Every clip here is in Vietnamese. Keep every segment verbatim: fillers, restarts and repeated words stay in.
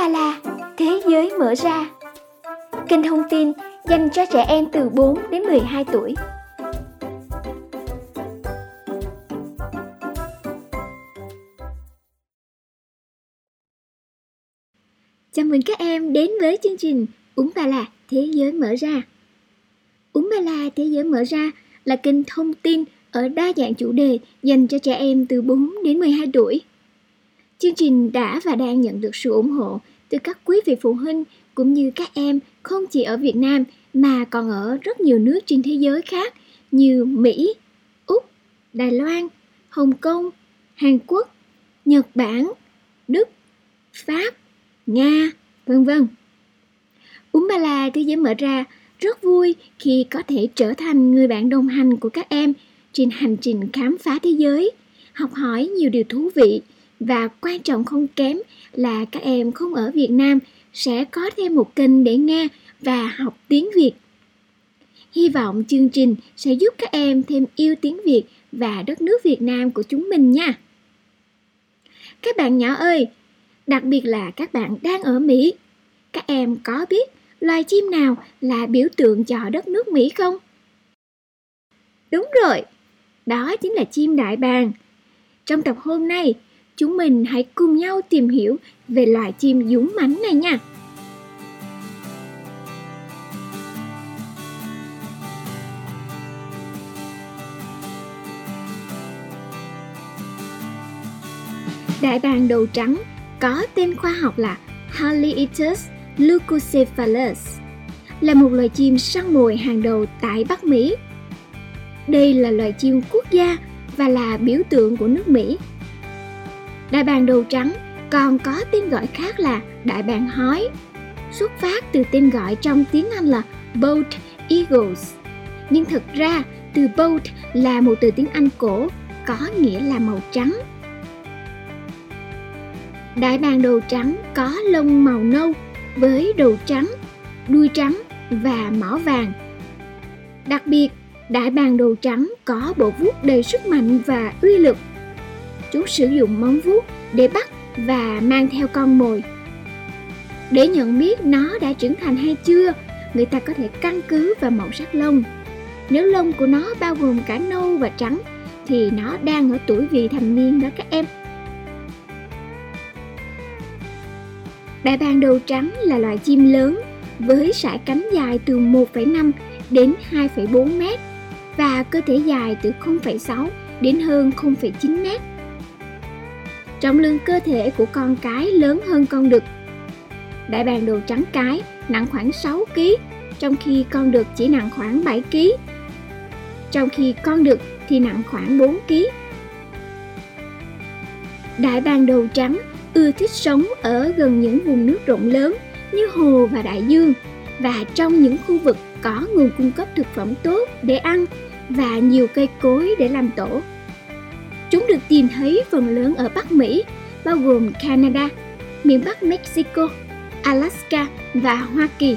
Ba La, thế giới mở ra. Kênh thông tin dành cho trẻ em từ bốn đến mười hai tuổi. Chào mừng các em đến với chương trình Uống Ba La, thế giới mở ra. Uống Ba La, thế giới mở ra là kênh thông tin ở đa dạng chủ đề dành cho trẻ em từ bốn đến mười hai tuổi. Chương trình đã và đang nhận được sự ủng hộ từ các quý vị phụ huynh cũng như các em không chỉ ở Việt Nam mà còn ở rất nhiều nước trên thế giới khác như Mỹ, Úc, Đài Loan, Hồng Kông, Hàn Quốc, Nhật Bản, Đức, Pháp, Nga, vân vân. Uống Ba La, thế giới mở ra rất vui khi có thể trở thành người bạn đồng hành của các em trên hành trình khám phá thế giới, học hỏi nhiều điều thú vị và quan trọng không kém là các em không ở Việt Nam sẽ có thêm một kênh để nghe và học tiếng Việt. Hy vọng chương trình sẽ giúp các em thêm yêu tiếng Việt và đất nước Việt Nam của chúng mình nha. Các bạn nhỏ ơi, đặc biệt là các bạn đang ở Mỹ, các em có biết loài chim nào là biểu tượng cho đất nước Mỹ không? Đúng rồi, đó chính là chim đại bàng. Trong tập hôm nay, chúng mình hãy cùng nhau tìm hiểu về loài chim dũng mãnh này nha. Đại bàng đầu trắng có tên khoa học là Haliiutus leucocephalus, là một loài chim săn mồi hàng đầu tại Bắc Mỹ. Đây là loài chim quốc gia và là biểu tượng của nước Mỹ. Đại bàng đầu trắng còn có tên gọi khác là đại bàng hói, xuất phát từ tên gọi trong tiếng Anh là bald eagles. Nhưng thực ra, từ bald là một từ tiếng Anh cổ có nghĩa là màu trắng. Đại bàng đầu trắng có lông màu nâu với đầu trắng, đuôi trắng và mỏ vàng. Đặc biệt, đại bàng đầu trắng có bộ vuốt đầy sức mạnh và uy lực. Chúng sử dụng móng vuốt để bắt và mang theo con mồi. Để nhận biết nó đã trưởng thành hay chưa, người ta có thể căn cứ vào màu sắc lông. Nếu lông của nó bao gồm cả nâu và trắng, thì nó đang ở tuổi vị thành niên đó các em. Đại bàng đầu trắng là loài chim lớn với sải cánh dài từ một phẩy năm đến hai phẩy bốn mét và cơ thể dài từ không phẩy sáu đến hơn không phẩy chín mét. Trọng lượng cơ thể của con cái lớn hơn con đực. Đại bàng đầu trắng cái nặng khoảng sáu ki lô gam, trong khi con đực chỉ nặng khoảng bảy ki lô gam. Trong khi con đực thì nặng khoảng bốn ki lô gam. Đại bàng đầu trắng ưa thích sống ở gần những vùng nước rộng lớn như hồ và đại dương và trong những khu vực có nguồn cung cấp thực phẩm tốt để ăn và nhiều cây cối để làm tổ. Chúng được tìm thấy phần lớn ở Bắc Mỹ, bao gồm Canada, miền Bắc Mexico, Alaska và Hoa Kỳ.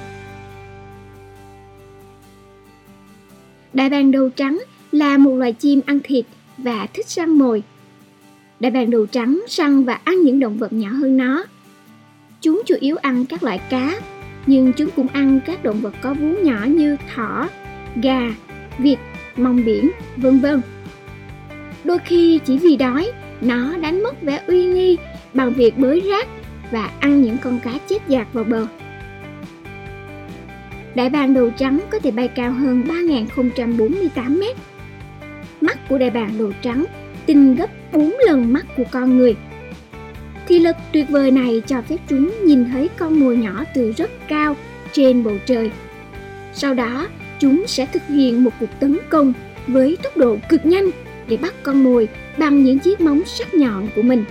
Đại bàng đầu trắng là một loài chim ăn thịt và thích săn mồi. Đại bàng đầu trắng săn và ăn những động vật nhỏ hơn nó. Chúng chủ yếu ăn các loại cá, nhưng chúng cũng ăn các động vật có vú nhỏ như thỏ, gà, vịt, mòng biển, vân vân. Đôi khi chỉ vì đói, nó đánh mất vẻ uy nghi bằng việc bới rác và ăn những con cá chết dạt vào bờ. Đại bàng đầu trắng có thể bay cao hơn ba nghìn không trăm bốn mươi tám mét. Mắt của đại bàng đầu trắng tinh gấp bốn lần mắt của con người. Thị lực tuyệt vời này cho phép chúng nhìn thấy con mồi nhỏ từ rất cao trên bầu trời. Sau đó, chúng sẽ thực hiện một cuộc tấn công với tốc độ cực nhanh để bắt con mồi bằng những chiếc móng sắc nhọn của mình.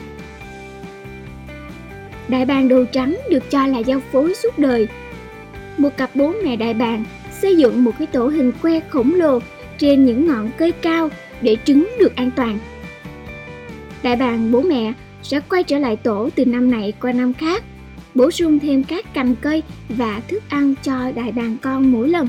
Đại bàng đầu trắng được cho là giao phối suốt đời. Một cặp bố mẹ đại bàng xây dựng một cái tổ hình que khổng lồ trên những ngọn cây cao để trứng được an toàn. Đại bàng bố mẹ sẽ quay trở lại tổ từ năm này qua năm khác, bổ sung thêm các cành cây và thức ăn cho đại bàng con mỗi lần.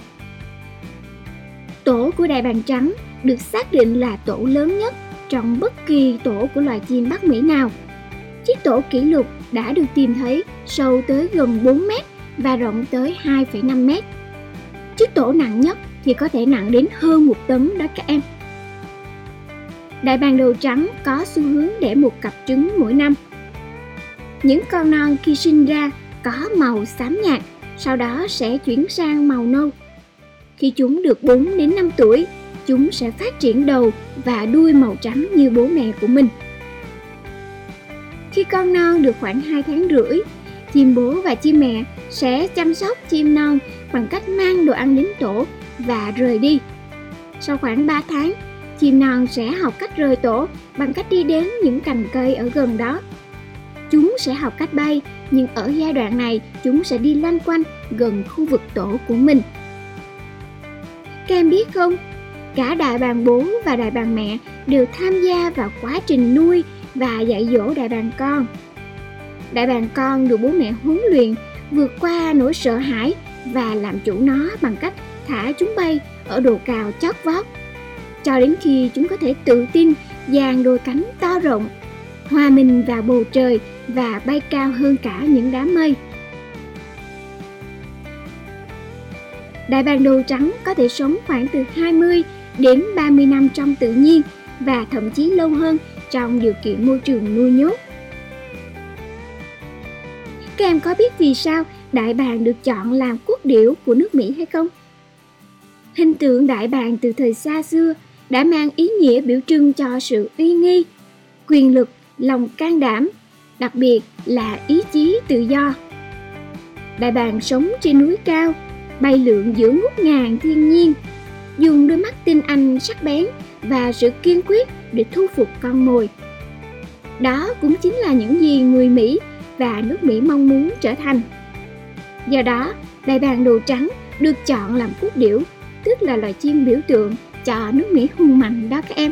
Tổ của đại bàng trắng được xác định là tổ lớn nhất trong bất kỳ tổ của loài chim Bắc Mỹ nào. Chiếc tổ kỷ lục đã được tìm thấy sâu tới gần bốn mét và rộng tới hai phẩy năm mét. Chiếc tổ nặng nhất thì có thể nặng đến hơn một tấn đó các em. Đại bàng đầu trắng có xu hướng đẻ một cặp trứng mỗi năm. Những con non khi sinh ra có màu xám nhạt, sau đó sẽ chuyển sang màu nâu. Khi chúng được bốn đến năm tuổi, chúng sẽ phát triển đầu và đuôi màu trắng như bố mẹ của mình. Khi con non được khoảng hai tháng rưỡi, chim bố và chim mẹ sẽ chăm sóc chim non bằng cách mang đồ ăn đến tổ và rời đi. Sau khoảng ba tháng, chim non sẽ học cách rời tổ bằng cách đi đến những cành cây ở gần đó. Chúng sẽ học cách bay, nhưng ở giai đoạn này chúng sẽ đi loanh quanh gần khu vực tổ của mình. Các em biết không, cả đại bàng bố và đại bàng mẹ đều tham gia vào quá trình nuôi và dạy dỗ đại bàng con. Đại bàng con được bố mẹ huấn luyện vượt qua nỗi sợ hãi và làm chủ nó bằng cách thả chúng bay ở độ cao chót vót, cho đến khi chúng có thể tự tin dang đôi cánh to rộng, hòa mình vào bầu trời và bay cao hơn cả những đám mây. Đại bàng đầu trắng có thể sống khoảng từ hai mươi đến ba mươi năm trong tự nhiên và thậm chí lâu hơn trong điều kiện môi trường nuôi nhốt. Các em có biết vì sao đại bàng được chọn làm quốc điểu của nước Mỹ hay không? Hình tượng đại bàng từ thời xa xưa đã mang ý nghĩa biểu trưng cho sự uy nghi, quyền lực, lòng can đảm, đặc biệt là ý chí tự do. Đại bàng sống trên núi cao, bay lượn giữa ngút ngàn thiên nhiên, dùng đôi mắt tinh anh sắc bén và sự kiên quyết để thu phục con mồi. Đó cũng chính là những gì người Mỹ và nước Mỹ mong muốn trở thành. Do đó, đại bàng đầu trắng được chọn làm quốc điểu, tức là loài chim biểu tượng cho nước Mỹ hùng mạnh đó các em.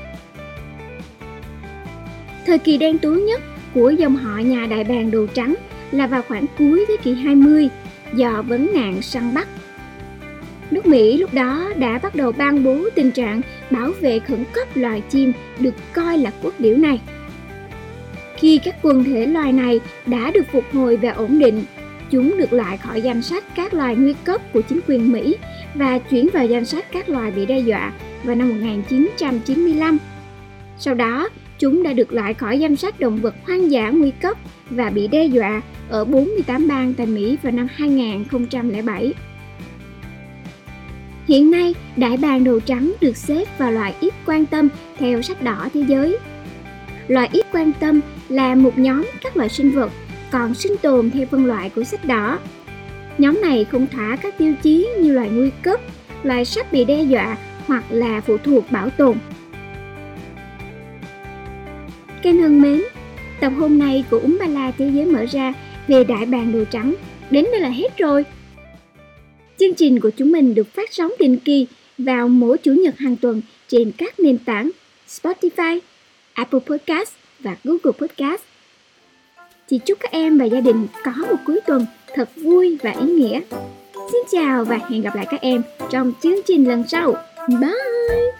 Thời kỳ đen tối nhất của dòng họ nhà đại bàng đầu trắng là vào khoảng cuối thế kỷ hai mươi do vấn nạn săn bắt. Nước Mỹ lúc đó đã bắt đầu ban bố tình trạng bảo vệ khẩn cấp loài chim được coi là quốc điểu này. Khi các quần thể loài này đã được phục hồi và ổn định, chúng được loại khỏi danh sách các loài nguy cấp của chính quyền Mỹ và chuyển vào danh sách các loài bị đe dọa vào năm một nghìn chín trăm chín mươi lăm. Sau đó, chúng đã được loại khỏi danh sách động vật hoang dã nguy cấp và bị đe dọa ở bốn mươi tám bang tại Mỹ vào năm hai nghìn không trăm lẻ bảy. Hiện nay, đại bàng đầu trắng được xếp vào loài ít quan tâm theo sách đỏ thế giới. Loài ít quan tâm là một nhóm các loài sinh vật còn sinh tồn theo phân loại của sách đỏ. Nhóm này không thỏa các tiêu chí như loài nguy cấp, loài sắp bị đe dọa hoặc là phụ thuộc bảo tồn. Các em thân mến, tập hôm nay của Umbala Thế giới mở ra về đại bàng đầu trắng đến đây là hết rồi. Chương trình của chúng mình được phát sóng định kỳ vào mỗi chủ nhật hàng tuần trên các nền tảng Spotify, Apple Podcast và Google Podcast. Chỉ chúc các em và gia đình có một cuối tuần thật vui và ý nghĩa. Xin chào và hẹn gặp lại các em trong chương trình lần sau. Bye!